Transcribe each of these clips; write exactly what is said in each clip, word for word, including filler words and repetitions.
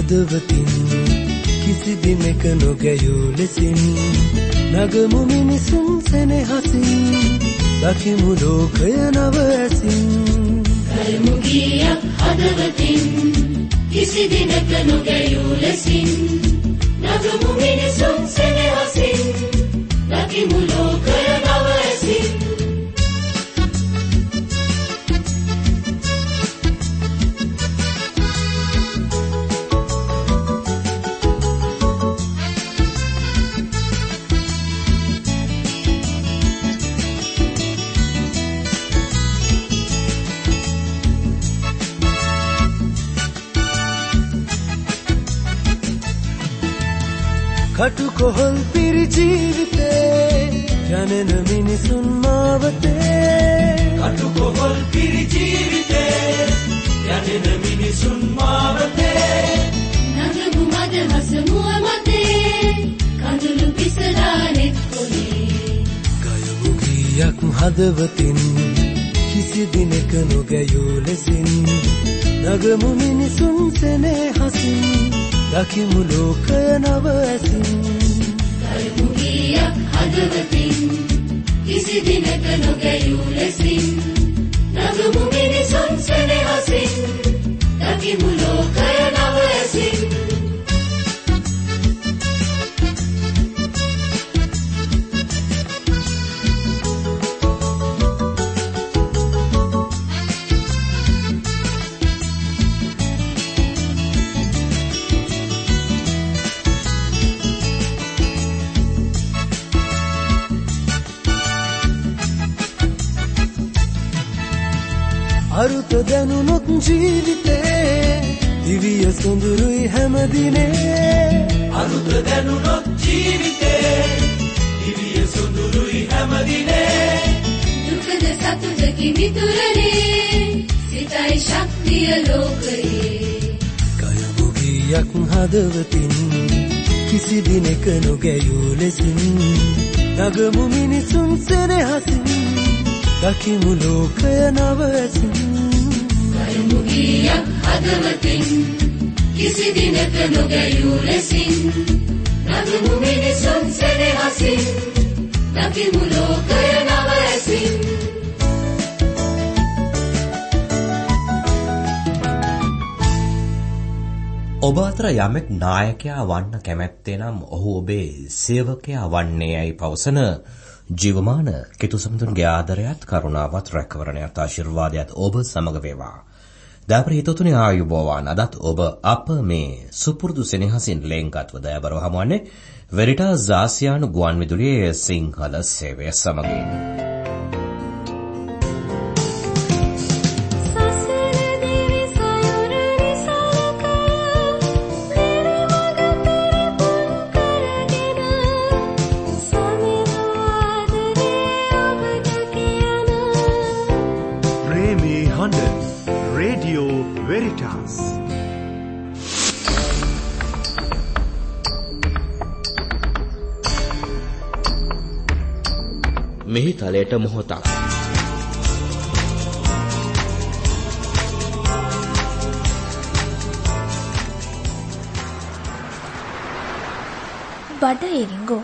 හදවතින් කිසි දිනක නොගැයූ ලෙසින් නගමු මිනිසුන් සෙනෙහසින් දකිමු ලෝකය නව ඇසින් කරමු ගීයක් හදවතින් කිසි දිනක නොගැයූ ලෙසින් නගමු මිනිසුන් සෙනෙහසින් දකිමු ලෝකය නව ඇසින් කටු කොහොල් පිරි ජීවිතේ ජනන මිනිසුන් මාවතේ කටු කොහොල් පිරි ජීවිතේ ජනන මිනිසුන් මාවතේ නගමු මද හසමුව මතේ කඳුළු පිසලානෙත් කොලේ ගයමු ගීයක් හදවතින් කිසි දිනක නොගැයූ ලෙසින් නගමු මිනිසුන් සෙනෙහසින් දකිමු ලෝකය නව ඇසින් කරමු ගීයක් හදවතින් කිසි දිනක නොගැයූ ලෙසින් නගමු මිනිසුන් සෙනෙහසින් දකිමු ලෝකය නව ඇසින් අරුත දැනුනොත් ජීවිතේ දිවිය සොඳුරුයි හැමදිනේ අරුත දැනුනොත් ජීවිතේ දිවිය සොඳුරුයි හැමදිනේ දුකද සතුටකි මිතුරනේ සිතයි ශක්තිය ලෝකයේ ගයමු ගීයක් හදවතින් කිසි දිනක නොගැයූ ලෙසින් නගමු මිනිසුන් සෙනෙහසින් දකිමු ලෝකය නව ඇසින් කරමු ගීයක් හදවතින් කිසි දිනක නොගැයූ ලෙසින් නගමු මිනිසුන් සෙනෙහසින් දකිමු ලෝකය නව ඇසින් ඔබ අතර යමෙක් නායකයා වන්න කැමැත්තේ නම් ඔහු ඔබේ සේවකයා වන්නේ යයි පවසන ජීවමාන කිතුසමුදුන්ගේ ආදරයත් කරුණාවත් රැකවරණයත් ආශිර්වාදයත් ඔබ සමග වේවා. දාපරි හිතතුනේ ආයුබෝවන්. අදත් ඔබ අප මේ සුපුරුදු සෙනෙහසින් ලෙන්ගත්ව දයාබරව හමුවන්නේ වෙරිටාස් ආසියානු ගුවන් විදුලියේ සිංහල සේවය සමගින්. Radio Veritas. මෙහි තලයට මොහොතක්. බඩ ඉරිඟු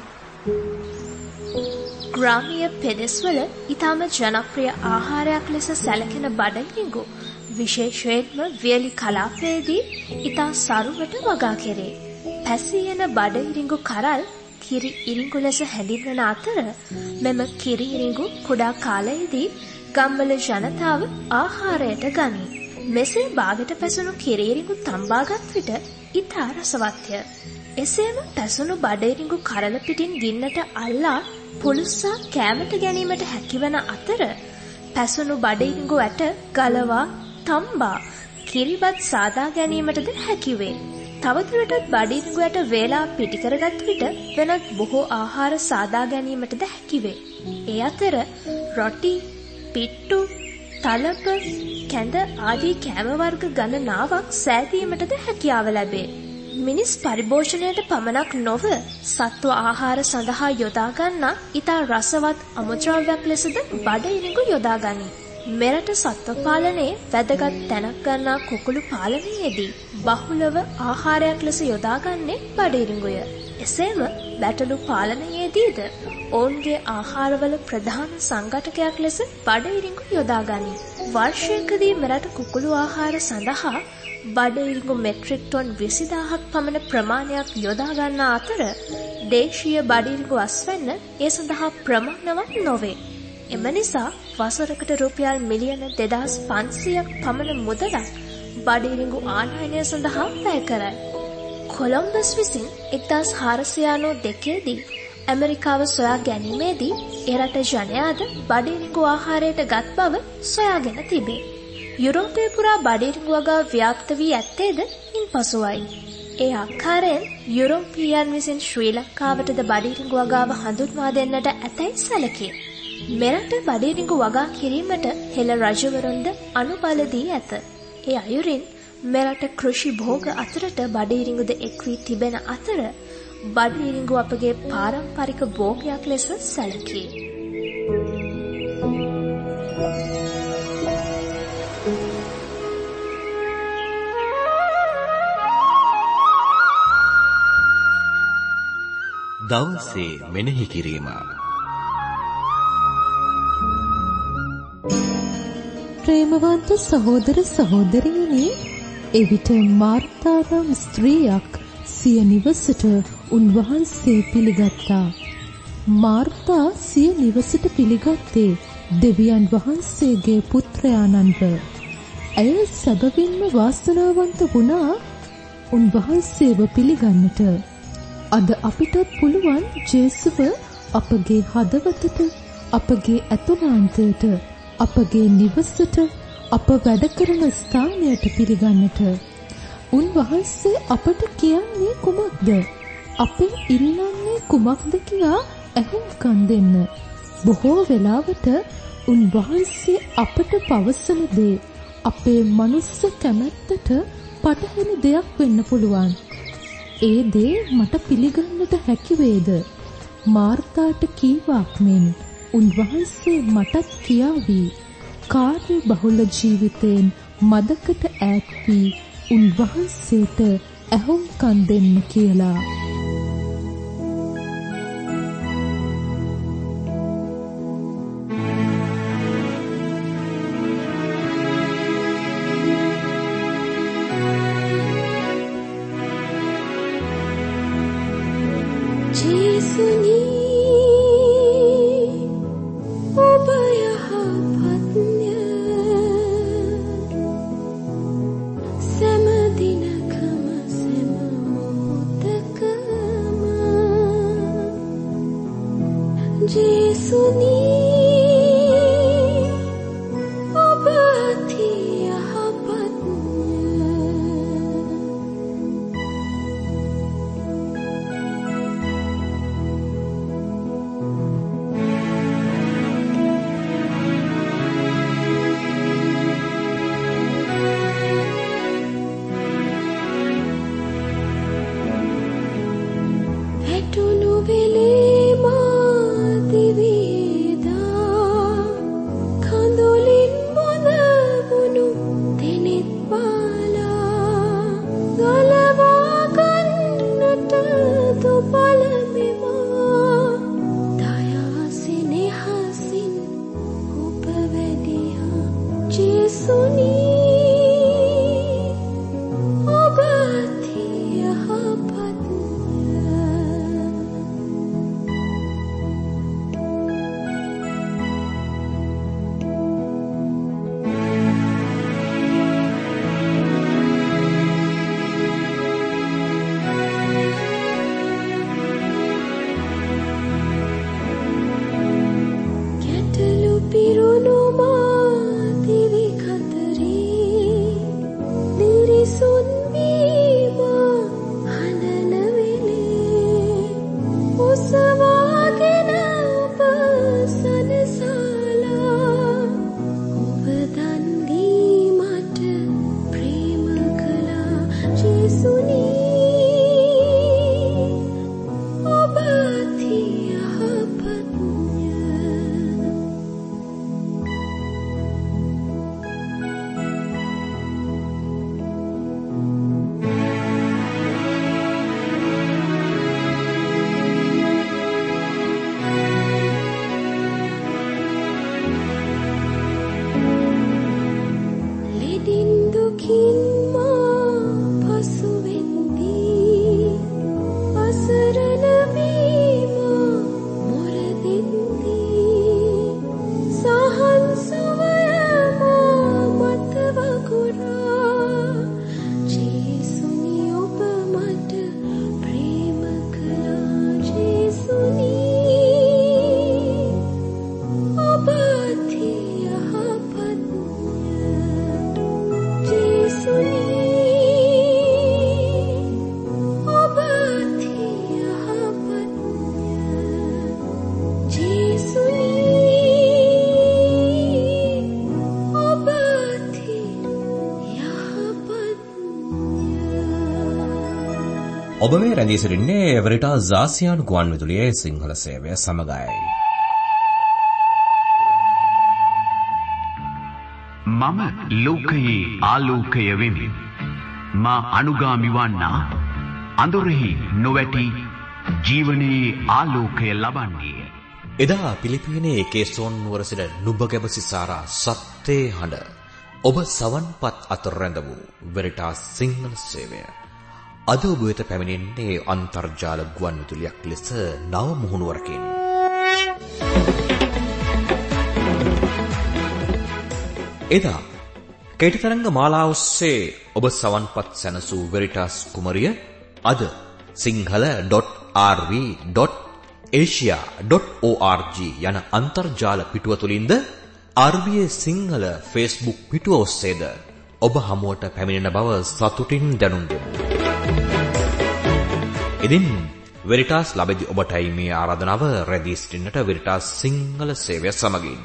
ග්‍රාමීය පෙදෙස්වල ඉතාම ජනප්‍රිය ආහාරයක් ලෙස සැලකෙන බඩ ඉරිඟු විශේෂයෙන්ම වියලි කලාපයේදී ඉතා සරුවට වගා කෙරේ. පැසී යන බඩ ඉරිඟු කරල් කිරි ඉරිඟු ලෙස හැඳින්වන අතර මෙම කිරි ඉරිඟු කුඩා කාලයේදී ගම්වල ජනතාව ආහාරයට ගනී. මෙසේ බාගට පැසුණු කිරි ඉරිඟු තම්බාගත් විට ඉතා රසවත්ය. එසේම පැසුණු බඩ ඉරිඟු කරල පිටින් ගින්නට අල්ලා පුලුස්සා කෑමට ගැනීමට හැකිවන අතර පැසුණු බඩ ඉරිඟු ඇට ගලවා තම්බා කිරිබත් සාදා ගැනීමටද හැකිවේ. තවදුරටත් බඩ ඉරිඟු ඇට වේලා පිටි කරගත් විට වෙනත් බොහෝ ආහාර සාදා ගැනීමටද හැකිවේ. ඒ අතර රොටි, පිට්ටු, තලප, කැඳ ආදී කෑම වර්ග ගණනාවක් සෑදීමටද හැකියාව ලැබේ. මිනිස් පරිභෝජනයට පමණක් නොව සත්ව ආහාර සඳහා යොදා ගන්නා ඉතා රසවත් අමුද්‍රව්‍යයක් ලෙසද බඩ ඉරිඟු යොදා ගනී. මෙරට සත්ව පාලනයේ වැදගත් තැනක් ගන්නා කුකුළු පාලනයේදී බහුලව ආහාරයක් ලෙස යොදාගන්නේ බඩිරිඟුය. එසේම බැටළු පාලනයේදීද ඔවුන්ගේ ආහාරවල ප්‍රධාන සංඝටකයක් ලෙස බඩිරිඟු යොදාගනී. වර්ෂයකදී මෙරට කුකුළු ආහාර සඳහා බඩිරිඟු මෙට්‍රික් ටොන් විසිදාහක් පමණ ප්‍රමාණයක් යොදා ගන්නා අතර දේශීය බඩිරිඟු අස්වැන්න ඒ සඳහා ප්‍රමාණවත් නොවේ. එම නිසා වසරකට රුපියල් මිලියන දෙදහස් පන්සියයක් පමණ මුදලක් බඩිරිඟු ආනයනය සඳහා වැය කරයි. කොලම්බස් විසින් එක්දාස් හාරසිය අනූ දෙකේදී ඇමරිකාව සොයා ගැනීමේදී ඒ රට ජනයාද බඩිරිඟු ආහාරයට ගත් බව සොයාගෙන තිබේ. යුරෝපය පුරා බඩිරිඟු වගාව ව්‍යාප්ත වී ඇත්තේද ඉන්පසුවයි. ඒ ආකාරයෙන් යුරෝපීයන් විසින් ශ්‍රී ලංකාවටද බඩිරිඟු වගාව හඳුන්වා දෙන්නට ඇතැයි සැලකේ. මෙරට බඩිරිඟු වගා කිරීමට හෙළ රජවරුන්ද අනුබල දී ඇත. ඒ අයුරින් මෙරට කෘෂි භෝග අතරට බඩිරිඟුද එක් වී තිබෙන අතර බඩිරිඟු අපගේ පාරම්පරික භෝගයක් ලෙස සැලකේ. දවසේ මෙනෙහි කිරීම. ප්‍රේමවන්ත සහෝදර සහෝදරියනි, එවිට මාර්තා නම් ස්ත්‍රියක් සිය නිවසට උන්වහන්සේ පිළිගත්තා. මාර්තා සිය නිවසට පිළිගත්තේ දෙවියන් වහන්සේගේ පුත්‍රයාණන්ව. ඇය සැබවින්ම වාසනාවන්ත වුණා උන්වහන්සේව පිළිගන්නට. අද අපිටත් පුළුවන් ජේසුව අපගේ හදවතට, අපගේ ඇතුළාන්තයට, අපගේ නිවසට, අප වැඩ කරන ස්ථානයට පිළිගන්නට. උන්වහන්සේ අපට කියන්නේ කුමක්ද? අපෙන් ඉල්ලන්නේ කුමක්ද කියා ඇහුම්කන් දෙන්න. බොහෝ වෙලාවට උන්වහන්සේ අපට පවසන දේ අපේ මනුස්ස කැමැත්තට පටහැනි දෙයක් වෙන්න පුළුවන්. ඒ දේ මට පිළිගන්නට හැකි වේද? මාර්තාට කීවාක් මෙන් උන්වහන්සේ මටත් කියාවි. කාර්ය බහුල ජීවිතයෙන් මදකට ඈත් වී උන්වහන්සේට ඇහුම්කන් දෙන්න කියලා. පිරුණු මා දිවි කතරේ ඔබ මේ රැඳී සිටින්නේ එවරිටාස් ආසියානු ගුවන්විදුලියේ සිංහල සේවය සමගයි. මම ලෝකයේ ආලෝකය වෙමි. මා අනුගාමි වන්නා අඳුරෙහි නොවැටි ජීවනයේ ආලෝකය ලබන්නේ. එදා පිලිපීනයේ කේසෝන් නුවර සිට නුඹගැබ සිසාරා සත්‍යේ හඬ ඔබ සවන්පත් අතර රැඳ වූ වෙරිටාස් සිංහල සේවය අද ඔබ වෙත පැමිණෙන්නේ අන්තර්ජාල ගුවන්විදුලියක් ලෙස නව මුහුණුවරකින්. එදා කේටතරංග මාලාව ඔස්සේ ඔබ සවන්පත් සැනසූ වෙරිටාස් කුමරිය අද Sinhala dot R V dot Asia dot O R G යන අන්තර්ජාල පිටුව තුලින්ද R B A Sinhala Facebook පිටුව ඔස්සේද ඔබ හමුවට පැමිණෙන බව සතුටින් දැනුම් දෙමු. ඉතින් වෙරිටාස් ලැබෙදි ඔබටයි මේ ආරාධනාව රැඳී සිටින්නට වෙරිටාස් සිංහල සේවය සමගින්.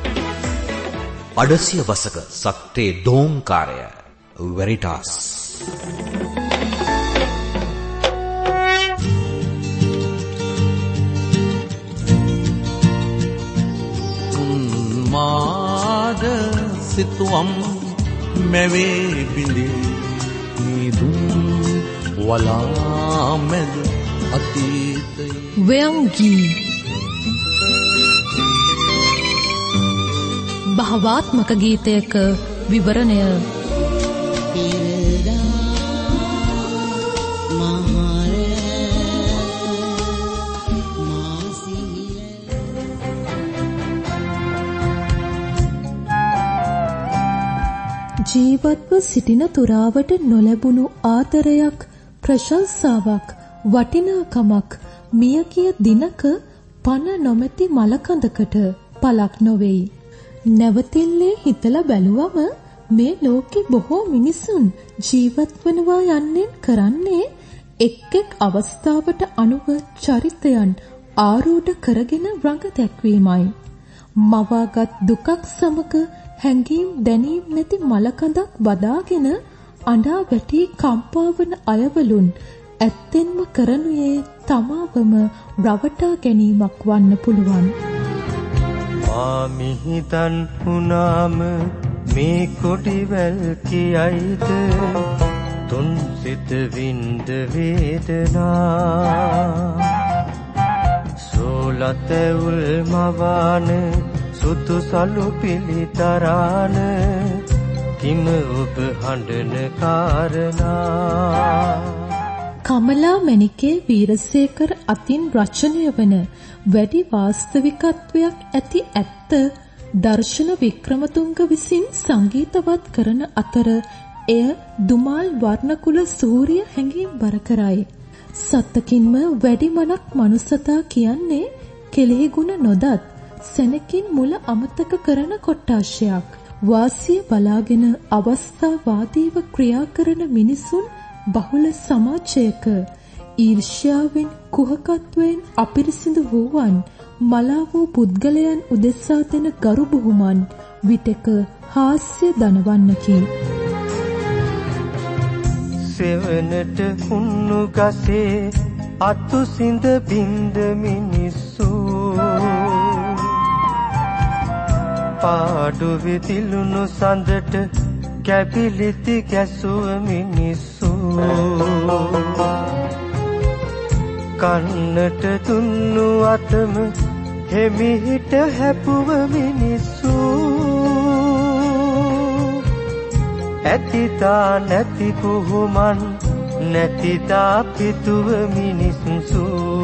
අඩසිය වසක සත්‍යේ දෝංකාරය වෙරිටාස්. මාද සිතුවම් මැවේ බිඳේ නිදුම් වලා මැද අතීතයේ ව්‍යංගී භාවාත්මක ගීතයක විවරණය. ජීවත්ව සිටින තුරාවට නොලැබුණු ආදරයක්, ප්‍රශංසාවක්, වටිනාකමක් මියගිය දිනක පණ නොමැති මලකඳකට පලක් නොවේයි. නැවතිල්ලේ හිතලා බැලුවම මේ ලෝකේ බොහෝ මිනිසුන් ජීවත් වනවා යන්නේ කරන්නේ එක් එක් අවස්ථාවට අනුව චරිතයන් ආරූඪ කරගෙන රඟ දැක්වීමයි. මවාගත් දුකක් සමග හැඟීම් දැනීම් නැති මලකඳක් බදාගෙන අඬා වැටි කම්පාවන අයවලුන් ඇත්තෙන්ම කරනුයේ තමාවම රවටා ගැනීමක් වන්න පුළුවන්. ආමිහිතන් වුණාම මේ කොටිවැල් කියයිද තුන් සිත විඳ වේදනා සෝලත උල් මවාන සුතු සලු පිළිතරාන කිම ඔබ හඬන කාරණා. කමලා මැණිකේ වීරසේකර අතින් රචනය වන වැඩි වාස්තවිකත්වයක් ඇති ඇත්ත දර්ශන වික්‍රමතුංග විසින් සංගීතවත් කරන අතර එය දුමාල් වර්ණකුල සූර්ය හැඟීම් බර කරයි. සත්තකින්ම වැඩි මනක් මනුස්සතා කියන්නේ කෙලෙහි ගුණ නොදත් සෙනකින් මුල අමතක කරන කොට්ටාශයක්. වාසිය බලාගෙන අවස්ථාවාදීව ක්‍රියා කරන මිනිසුන් බහුල සමාජයක ඊර්ෂ්‍යාවෙන් කුහකත්වයෙන් අපිරිසිදු වූවන් මලා වූ පුද්ගලයන් උදෙසා දෙන ගරු බුහුමන් විටක හාස්‍ය දනවන්නකි. සෙවනට හුන්නු ගසේ අතු සිඳ බින්ද මිනිස්සු පාඩු විතිලුණු සඳට කැපිලිති ගැසුව මිනිස්සු කන්නට දුන්නු අතම හෙමිහිට හැපුව මිනිස්සු ඇතිතා නැති පුහුමන් නැතිතා පිතුව මිනිස්සු.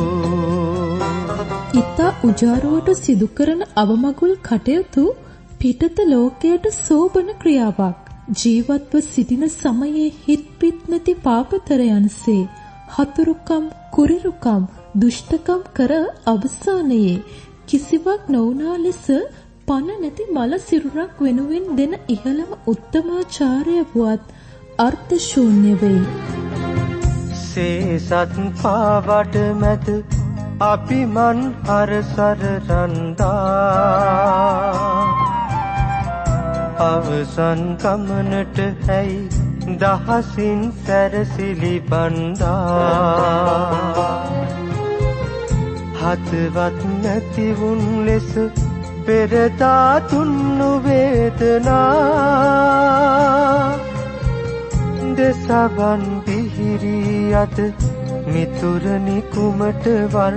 ඉතා උජාරුවට සිදු කරන අවමගුල් කටයුතු පිටත ලෝකයට සෝබන ක්‍රියාවක්. ජීවත්ව සිටින සමයේ හිත්පිත් නැති පාපතරයන්සේ හතුරුකම් කුරිරුකම් දුෂ්ටකම් කර අවසානයේ කිසිවක් නොවුනා ලෙස පණ නැති මල සිරුරක් වෙනුවෙන් දෙන ඉහළම උත්තමාචාරය වුවත් අර්ථ ශූන්‍ය වෙයි. සේසත් පාවඩ මැද අපි මන් අරසර රන්දා අවසන් ගමනට හැයි දහසින් සැරසිලි බණ්ඩා හදවත් නැතිවුන් ලෙස පෙරදා තුන්නු වේදනා දසවන් පිහිරී අත මිතුරනි කුමට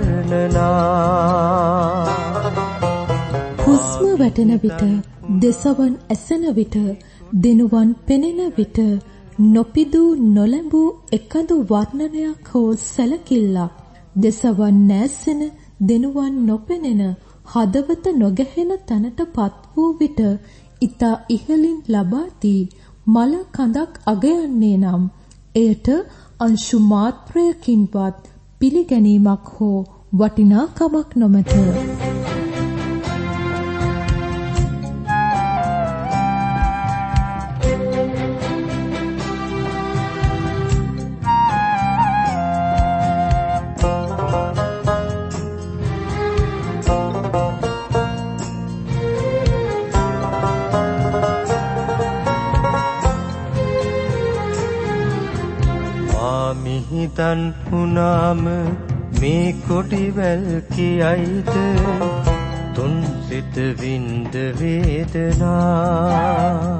වර්ණනා හුස්ම වැටෙන විට දෙසවන් ඇසෙන විට දිනුවන් පෙනෙන විට නොපිදූ නොලැඹූ එකදු වර්ණනයක් හෝ සැලකිල්ලක් දෙසවන් නැසෙන දිනුවන් නොපෙනෙන හදවත නොගැහෙන තැනටපත් වූ විට ඊතා ඉහළින් ලබාදී මල කඳක් අගයන්නේ නම් එයට අංශු මාත්‍රයකින්වත් පිළිගැනීමක් හෝ වටිනාකමක් නොමැත. මිහිදන් පුනාම මේ කොටිවැල් කියයිද තුන් සිත විඳ වේදනා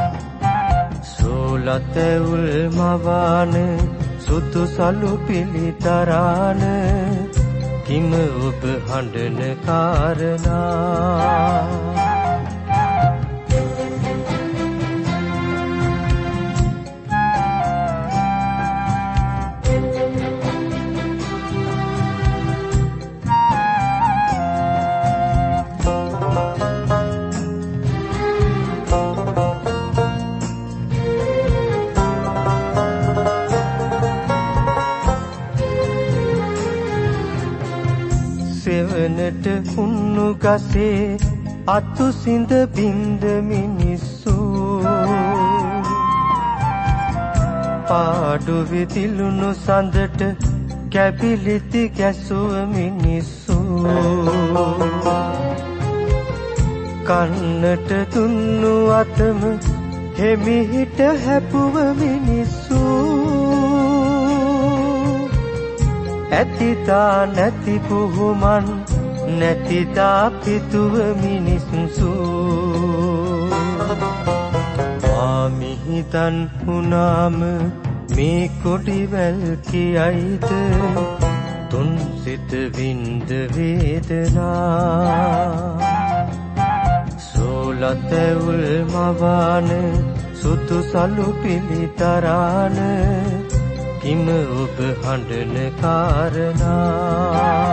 සෝලතෙවුල් මවාන සුදු සලු පිළිතරාන කිම ඔබ හඬන කාරණා සෙවනට උන්නු ගසේ අතු සිඳ බින්ද මිනිස්සු පාඩු විදිලුණු සඳට කැපිලිති ගැසුව මිනිස්සු කන්නට දුන්නු අතම හෙමිහිට හැපුව මිනිස්සු ඇතිදා නැති පුහුමන් නැතිදා පිතුව මිනිස්සු ආමිහිතන් පුනාම මේ කොටිවැල් කියයිද තුන් සිත විඳ වේදනා සෝලතෙවුල් මවාන සුදු සලු පිළිතරාන කිම ඔබ හඬන කාරණා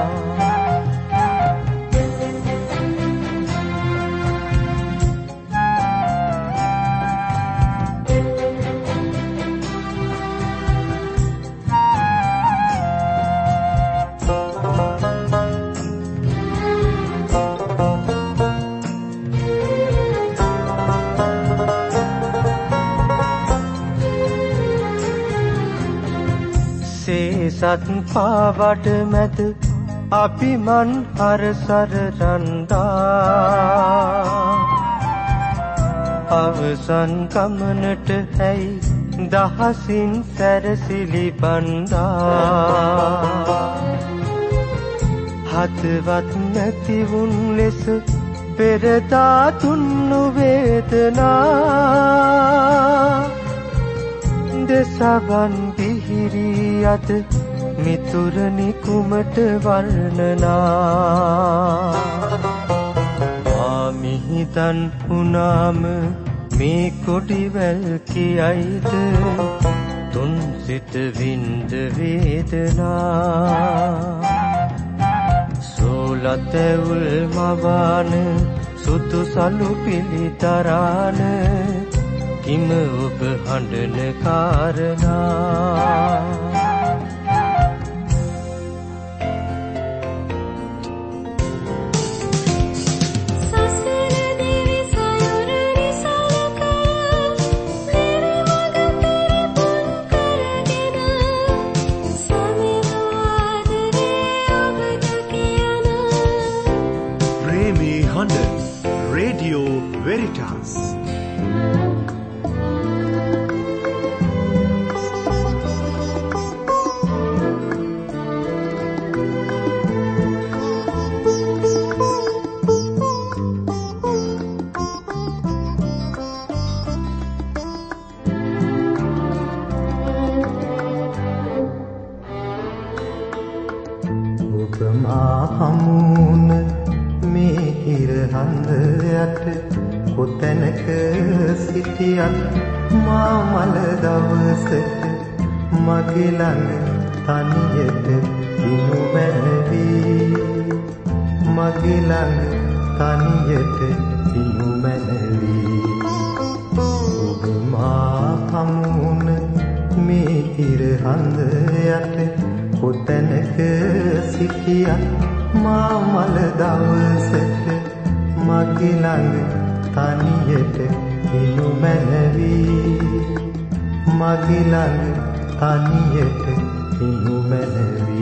සත් පාවඩ මැද අපි මන් හරසර රන්දා අවසන් ගමනට ඇයි දහසින් සැරසිලි බණ්ඩා හදවත් නැතිවුන් ලෙස පෙරදා තුන්නු වේදනා දසවන් පිහිරී අත මිතුරනි කුමට වර්ණනා ආමිහිතන් පුනාම මේ කොටිවැල් කියයිද තුන් සිත විඳ වේදනා සෝලතෙවුල් මවාන සුදු සලු පිළිතරාන කිම ඔබ හඬන කාරණා Radio Veritas හඳ යට කොතැනක සිටියත් මා මල දවසට මගේ ළඟ තනියට දිනු මැනවි මගේ ළඟ තනියට දිනු මැනවි ඔබ මා හමුන මේ ඉර හඳ යට කොතැනක සිටියත් මා මල දවසට මගේ ළඟ තනියට දිනු මැනවි මගේ ළඟ තනියට දිනු මැනවි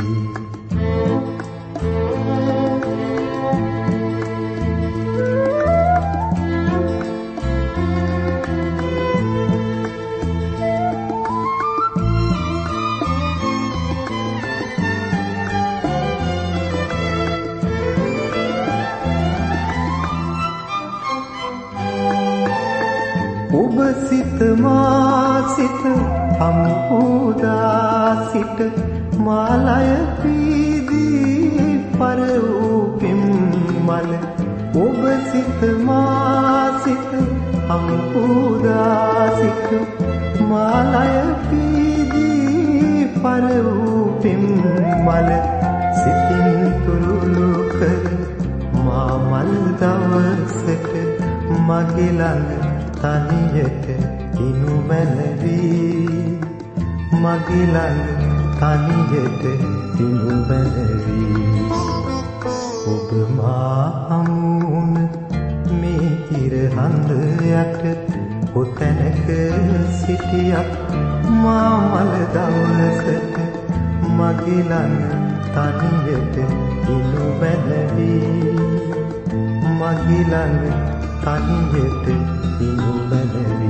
ඔබ සිත මා සිත හම්බුදා සිට මාලය පීදී පර වූ පිම්මල ඔබ සිත මා සිත හම්බුදා සිට මාලය පීදී පර වූ පිම්මල සිතින් තුරුළු කර මා මල් දවසට මගේ ළඟ තනියට දිනු මැනවි මගේ ළඟ තනියට දිනු මැනවි ඔබ මා හමුන මේ ඉර හඳ යට කොතැනක සිටියත් මා මල දවසට මගේ ළඟ තනියට දිනු මැනවි මගේ ළඟ තනියට දිනු මැනවි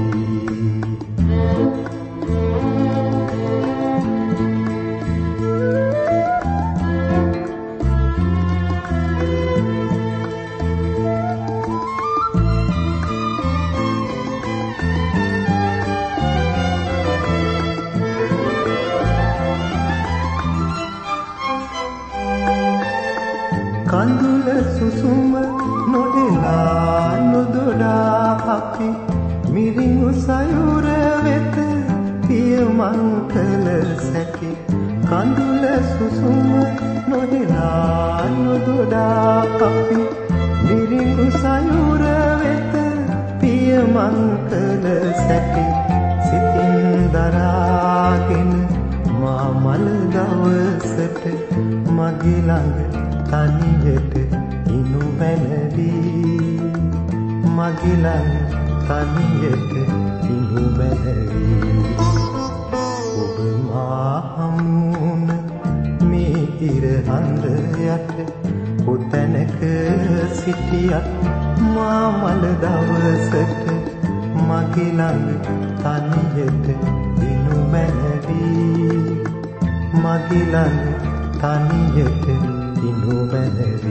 කඳුල සුසුම නොදෙලා නොදොඩා අපි මිරිඟු සයුර වෙත පියමන් කළ සැටි කඳුල සුසුම නොදෙලා නොදොඩා අපි මිරිඟු සයුර වෙත පියමන් කළ සැටි සිතින් දරාගෙන මා මල දවසට මගේ ළඟ තනියට දිනු මැනවි මගේ ළඟ තනියට දිනු මැනවි ඔබ මා හමුන මේ ඉර හඳ යට කොතැනක සිටියත් මා මල දවසට මගේ ළඟ තනියට දිනු මැනවි මගේ ළඟ තනියට දිනු මැනවි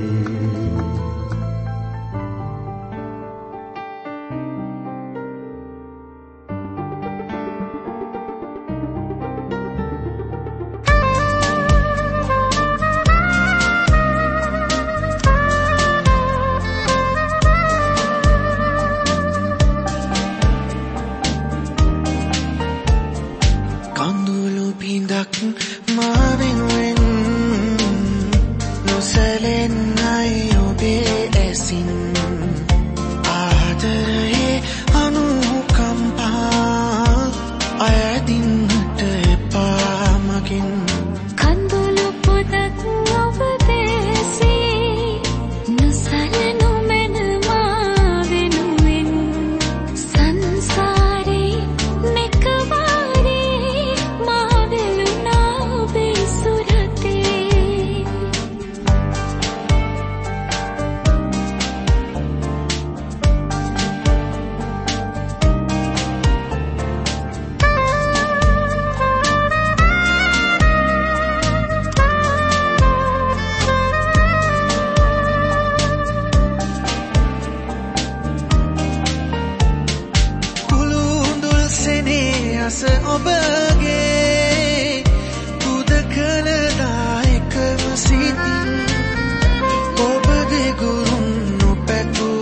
කඳුළු පිඳක් මා වෙනුවෙන් නොසැලෙන්නයි ඔබේ ඇසින් ආදරයේ අනුකම්පා අයදින්නට එපා මගින් කඳුළු පොදක් ඔබ දෙසේ නොසැලෙනු මැන මා වෙනුවෙන් සංසාරේ මෙකවාරේ මා වෙලුණා ඔබේ සුරතේ කුළුඳුල් සෙනෙහස ඔබගේ පුද කළ දායකව සිටින් ඔබ දෙගුරුන් නොපැතු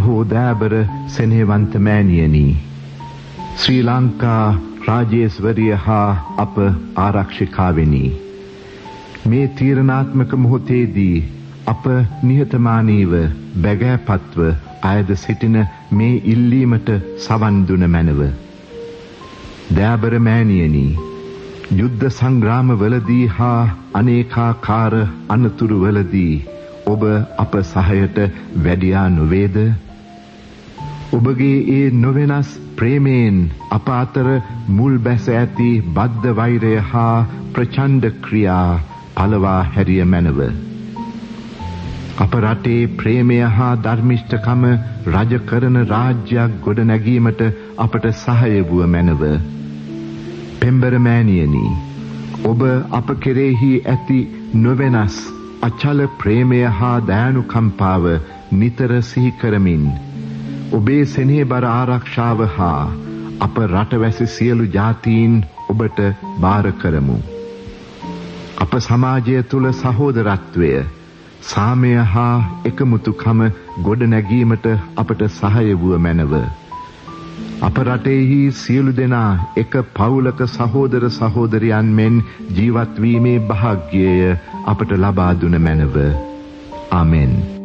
බොහෝ දෑබර සෙනෙහවන්ත මෑණියනි, ශ්‍රී ලංකා රාජේශ්වරිය හා අප ආරක්ෂිකාවෙනි, මේ තීරණාත්මක මොහොතේදී අප නිහතමානීව බැගෑපත්ව අයද සිටින මේ ඉල්ලීමට සවන් දුන මැනව. දෑබර මෑණියනි, යුද්ධ සංග්‍රාමවලදී හා අනේකාකාර අනතුරුවලදී ඔබ අප සහයට වැඩියා නොවේද? ඔබගේ ඒ නොවෙනස් ප්‍රේමයෙන් අප අතර මුල් බැස ඇති බද්ධ වෛරය හා ප්‍රචණ්ඩ ක්‍රියා පළවා හැරිය මැනව. අප රටේ ප්‍රේමය හා ධර්මිෂ්ඨකම රජ කරන රාජ්‍යයක් ගොඩ නැගීමට අපට සහාය වූ මැනව. පෙම්බර මෑණියනි, ඔබ අප කෙරෙහි ඇති නොවෙනස් අචල ප්‍රේමය හා දයානුකම්පාව නිතර සිහි කරමින් ඔබේ සෙනෙහබර ආරක්ෂාව හා අප රටවැසි සියලු ජාතීන් ඔබට බාර කරමු. අප සමාජය තුල සහෝදරත්වය, සාමය හා එකමුතුකම ගොඩ නැගීමට අපට සහාය වූ මැනව. අප රටෙහි සියලු දෙනා එක පවුලක සහෝදර සහෝදරියන් මෙන් ජීවත් වීමේ වාසනාව අපට ලබා දුන මැනව. ආමෙන්.